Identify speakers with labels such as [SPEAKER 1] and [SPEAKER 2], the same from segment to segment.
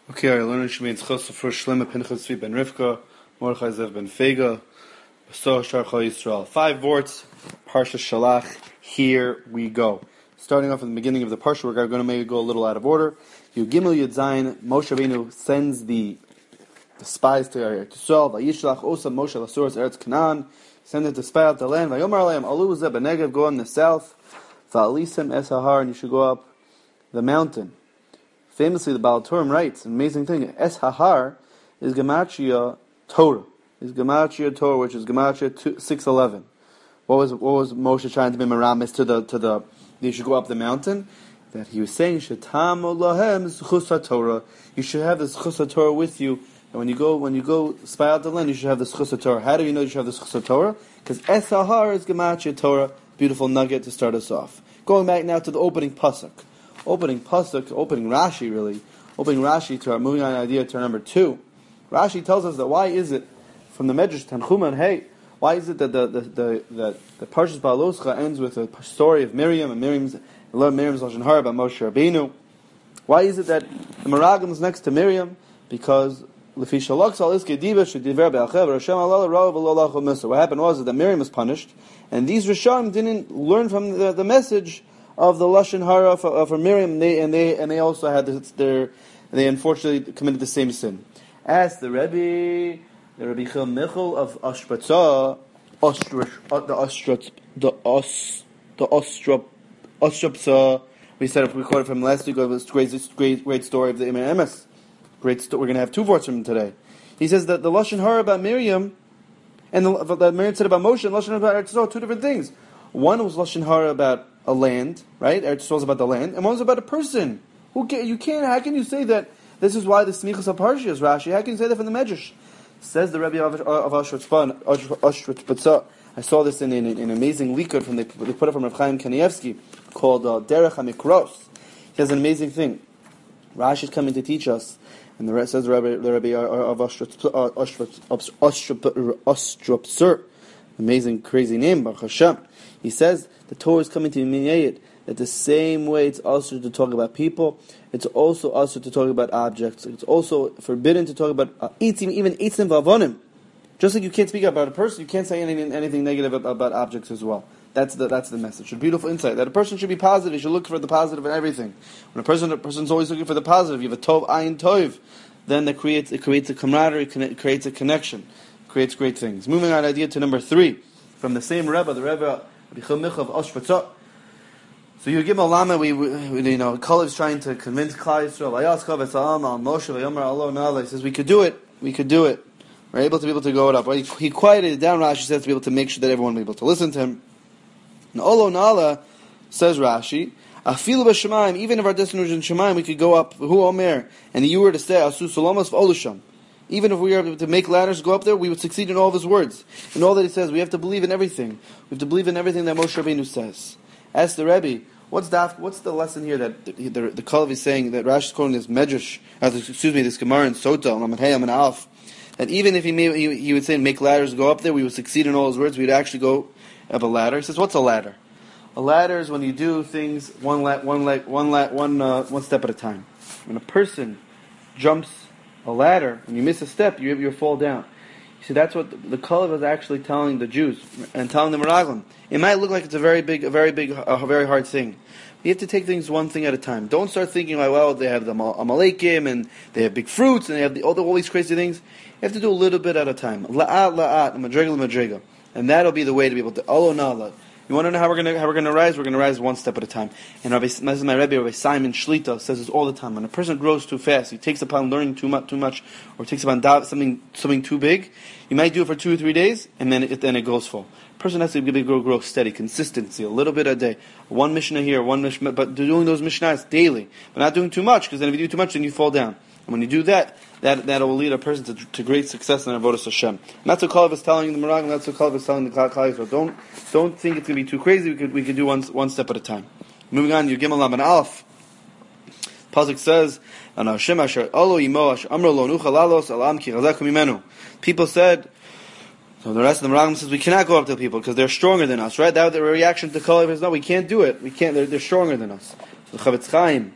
[SPEAKER 1] Okay, I learned Shemei Tzchos for Shlema Pinchas Tzvi ben Rivka, Mordechai Zev ben Fega, Beso Sharcha Yisrael. 5 vorts, Parsha Shalach. Here we go. Starting off at the beginning of the Parsha, we're going to maybe go a little out of order. Yud Gimel Yud Zayin, Moshe Rabbeinu sends the spies to Eretz Yisrael. Vayishlach Osa Moshe Lasuras Eretz Canaan. Send it to spy out the land. Vayomar Aleim Alu Zeh Benegev, go on the south. Va'alisem Es Hahar, and you should go up the mountain. Famously, the Baal Turim writes an amazing thing. Es Hahar is Gematria Torah. Is Gematria Torah, which is Gematria 611. What was Moshe trying to be meramis to the you should go up the mountain? That he was saying Shetamu Lahem Zchus Torah. You should have the Zchus Torah with you. And when you go spy out the land, you should have the Zchus Torah. How do you know you should have the Zchus Torah? Because Es Hahar is Gematria Torah. Beautiful nugget to start us off. Going back now to the opening pasuk. Opening Rashi to our moving on idea to our number 2. Rashi tells us that why is it from the Medrash Tanchuma and Hey, why is it that the Parshas Baaloscha ends with a story of Miriam and Miriam's lashon hara about Moshe Rabbeinu? Why is it that the Meraglim is next to Miriam? Because what happened was that Miriam was punished, and these Rishon didn't learn from the message of the lashon hara for Miriam, and they also had they unfortunately committed the same sin. As the Rebbe Chil Michal of Ashpatza, Ostropsa, we quoted from last week. It was great story of the Imam Emes. Great story. We're going to have 2 vorts from him today. He says that the lashon hara about Miriam and that Miriam said about Moshe and lashon hara about Eretz Yisrael are 2 different things. One was lashon hara about a land, right? Eretz Yisrael is about the land, and one was about a person. How can you say that this is why the smichas haparsha is Rashi? How can you say that from the Medrash? Says the Rebbe of Ashpatza. I saw this in an amazing likud they put it from Rav Chaim Kanievsky called Derech HaMikros. He has an amazing thing. Rashi is coming to teach us, and the rest says the Rebbe of Ostropzer, amazing crazy name, Baruch Hashem. He says the Torah is coming to mediate that the same way it's also to talk about people, it's also to talk about objects. It's also forbidden to talk about even eitzim v'avonim. Just like you can't speak about a person, you can't say anything negative about objects as well. That's the message. A beautiful insight that a person should be positive. You should look for the positive in everything. When a person's always looking for the positive, you have a tov ayin tov, then it creates a camaraderie, it creates a connection, creates great things. Moving on, idea to number 3 from the same Rebbe, the Rebbe Bichel Michal of Ashpatza. So you give a lama, Kalev is trying to convince Klal Yisrael. He says we could do it. We're able to go it up. He quieted it down. Rashi says to be able to make sure that everyone will be able to listen to him. And Olo Nala says Rashi, Afilu b'Shemaim, even if our destination in Shemaim, we could go up. Hu Omer, and you were to say Asu Solomos v'Olusham. Even if we were able to make ladders go up there, we would succeed in all of his words. In all that he says, we have to believe in everything. We have to believe in everything that Moshe Rabbeinu says. Ask the Rebbe, what's the lesson here that the Kalev is saying, that Rashi is quoting this Medrash, this Gemara in Sota, Lamed Hey, Lamed Alf, that even if he would say make ladders go up there, we would succeed in all his words, we'd actually go up a ladder. He says, what's a ladder? A ladder is when you do things one step at a time. When a person jumps a ladder, and you miss a step, you fall down. You see, that's what the Kalev is actually telling the Jews and telling the Meraglim. It might look like it's a very hard thing. You have to take things one thing at a time. Don't start thinking like, well, they have the Amalekim and they have big fruits and they have all these crazy things. You have to do a little bit at a time. La'at, madrega, and that'll be the way to be able to. Olo nala. You want to know how we're going to rise? We're going to rise one step at a time. And this is my Rebbe, Rabbi Simon Shlita, says this all the time. When a person grows too fast, he takes upon learning too much, or takes upon something too big, you might do it for 2 or 3 days, and then it goes full. A person has to grow steady, consistency, a little bit a day. One Mishnah here, one Mishnah, but doing those Mishnahs daily. But not doing too much, because then if you do too much, then you fall down. And when you do that will lead a person to great success in Avodas Hashem. And that's what Kalev is telling the Meraglim, that's what Kalev is telling the Klal Yisrael. Don't think it's going to be too crazy, we could do one step at a time. Moving on, Yud Gimel Lamed Alf. Pasuk says, people said, so the rest of the Meraglim says we cannot go up to the people because they're stronger than us, right? That the reaction to Kalev is, no, we can't do it. They're stronger than us. So the Chavetz Chaim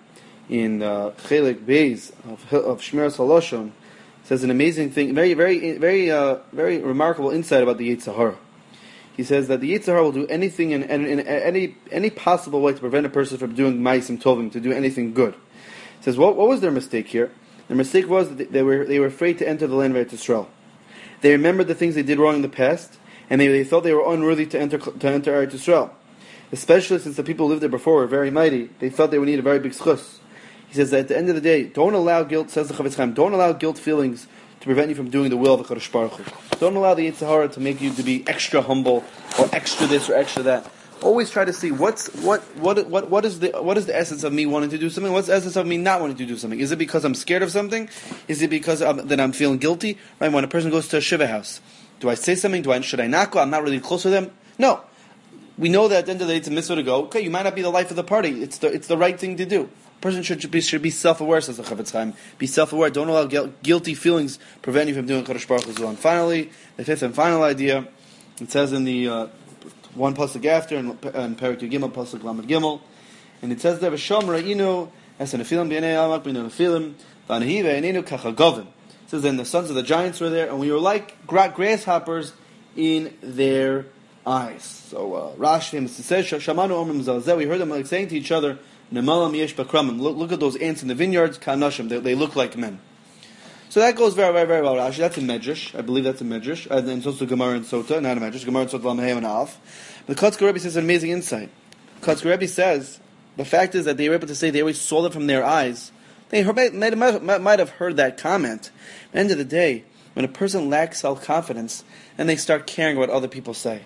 [SPEAKER 1] in Chelik Beis of Shmiras Haloshon, says an amazing thing, very remarkable insight about the Yetzer Hara. He says that the Yetzer Hara will do anything in any possible way to prevent a person from doing Ma'asim Tovim, to do anything good. He says, what was their mistake here? Their mistake was that they were afraid to enter the land of Eretz Yisrael. They remembered the things they did wrong in the past, and they thought they were unworthy to enter Eretz Yisrael. Especially since the people who lived there before were very mighty, they thought they would need a very big schus. He says that at the end of the day, don't allow guilt, says the Chavetz Chaim, don't allow guilt feelings to prevent you from doing the will of the Kadosh Baruch Hu. Don't allow the Yetzer Hara to make you to be extra humble, or extra this or extra that. Always try to see what is the essence of me wanting to do something. What's the essence of me not wanting to do something? Is it because I'm scared of something? Is it because that I'm feeling guilty? Right? When a person goes to a shiva house, do I say something? Should I not go? I'm not really close to them. No. We know that at the end of the day it's a mitzvah to go. Okay, you might not be the life of the party. It's the right thing to do. A person should be self-aware, says the Chavetz Chaim. Be self-aware. Don't allow guilty feelings prevent you from doing Kadosh Baruch Hu. And finally, the fifth and final idea, it says in the one pasuk after, in Perek Gimel pasuk Lamed Gimel, and it says there, "V'sham ra'inu es nefilim b'nei amak b'nei nefilim v'anahi ve'enenu kachagovim." It says then the sons of the giants were there, and we were like grasshoppers in their eyes. So Rashi says, "Shamanu omrim zalzeh." We heard them like saying to each other, "Nemalam yesh bakramim." Look at those ants in the vineyards. Kanashim. They look like men. So that goes very, very, very well, Rashi. That's in Medrash. I believe that's in Medrash. And it's also Gemara and Sota, not in Medrash. Gemara and Sota, Lamahayim and Alf. But the Kotzker Rebbe says an amazing insight. Kotzker Rebbe says, the fact is that they were able to say they always saw them from their eyes. They might have heard that comment. At the end of the day, when a person lacks self-confidence, then they start caring what other people say.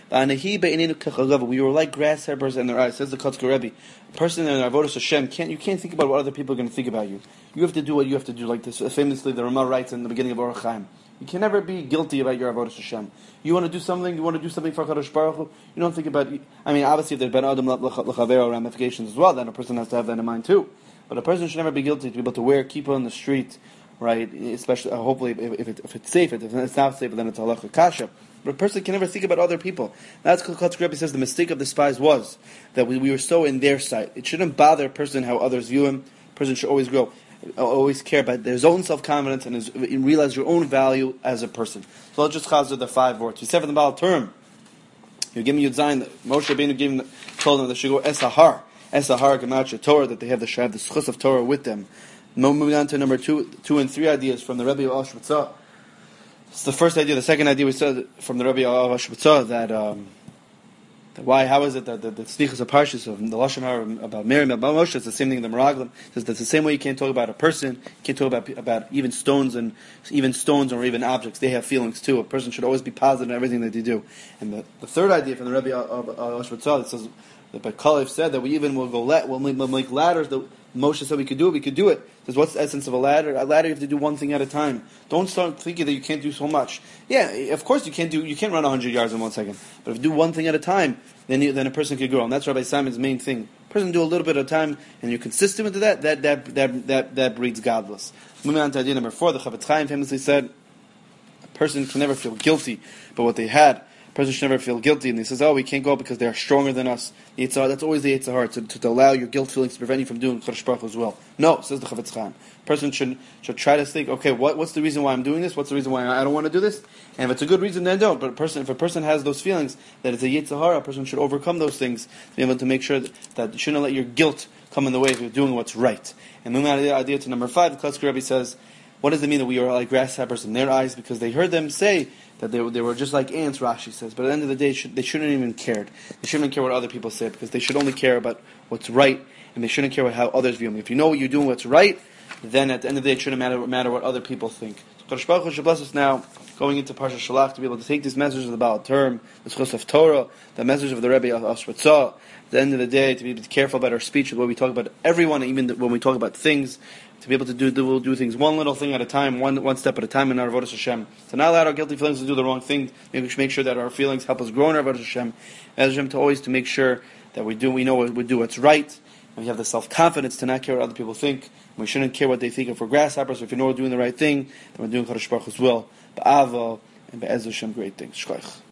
[SPEAKER 1] We were like grasshoppers in their eyes, says the Kotzker Rebbe. A person in Avodas Hashem you can't think about what other people are going to think about you. You have to do what you have to do, like this. Famously, the Ramah writes in the beginning of Orach Chaim. You can never be guilty about your Avodas Hashem. You want to do something for Kadosh Baruch Hu, you don't think about, obviously if there's Ben Adam L'Chavero ramifications as well, then a person has to have that in mind too. But a person should never be guilty to be able to wear kippah on the street, right? Especially, hopefully, if it's safe. If it's not safe, then it's halacha kasha. But a person can never think about other people. That's what Kotzker Rebbe says the mistake of the spies was that we were so in their sight. It shouldn't bother a person how others view him. A person should always care about their own self-confidence and realize your own value as a person. So let's just chazar the 5 words. We said from the Baal term, you give me Yud Zayin, Moshe Rabbeinu told them they should go Esahar Gematria Torah, that they have the schus of Torah with them. Moving on to number 2 and 3 ideas from the Rebbe of Ashvatzah. It's the first idea. The second idea we said from the Rebbe of Ashvatzah how is it that the Snichas of Parshas of the Lashon Hara about Miriam about Moshe is the same thing in the Meraglim? It says that's the same way you can't talk about a person, you can't talk about even stones or even objects. They have feelings too. A person should always be positive in everything that they do. And the third idea from the Rebbe of Ashvatzah, it says that Kalev said that we even we'll make ladders. Moshe said we could do it. Says, what's the essence of a ladder? A ladder, you have to do one thing at a time. Don't start thinking that you can't do so much. Yeah, of course you can't run 100 yards in 1 second. But if you do one thing at a time, then a person could grow. And that's Rabbi Simon's main thing. A person do a little bit at a time, and you're consistent with that breeds godless. Moving on to idea number 4, the Chavetz Chaim famously said, a person can never feel guilty about what they had. A person should never feel guilty, and he says, we can't go because they are stronger than us. That's always the Yetzer Hara, to allow your guilt feelings to prevent you from doing Kadosh Baruch Hu as well. No, says the Chavetz Chaim. A person should try to think, okay, what's the reason why I'm doing this? What's the reason why I don't want to do this? And if it's a good reason, then don't. But if a person has those feelings, that it's a Yetzer Hara, a person should overcome those things to be able to make sure that you shouldn't let your guilt come in the way of doing what's right. And moving on to the idea to number 5, the Kotzker Rebbe says, what does it mean that we are like grasshoppers in their eyes? Because they heard them say that they were just like ants, Rashi says. But at the end of the day, they shouldn't even care. They shouldn't care what other people say, because they should only care about what's right, and they shouldn't care about how others view them. If you know what you're doing what's right, then at the end of the day, it shouldn't matter what other people think. So Kadosh Baruch Hu should bless us now, going into Parsha Shalach, to be able to take this message of the Baal Term, the schus of Torah, the message of the Rebbe of Ashvatzah, at the end of the day, to be careful about our speech, with what we talk about everyone, even when we talk about things, to be able to do things one little thing at a time, one step at a time in our Avodas Hashem. To not allow our guilty feelings to do the wrong thing. Maybe we should make sure that our feelings help us grow in our Avodas Hashem. As Hashem, to make sure that we know we do what's right. And we have the self-confidence to not care what other people think. And we shouldn't care what they think if we're grasshoppers. If we know we're doing the right thing, then we're doing Kadosh Baruch Hu's will. Ba'ava and Be'ez Hashem, great things. Shkoich.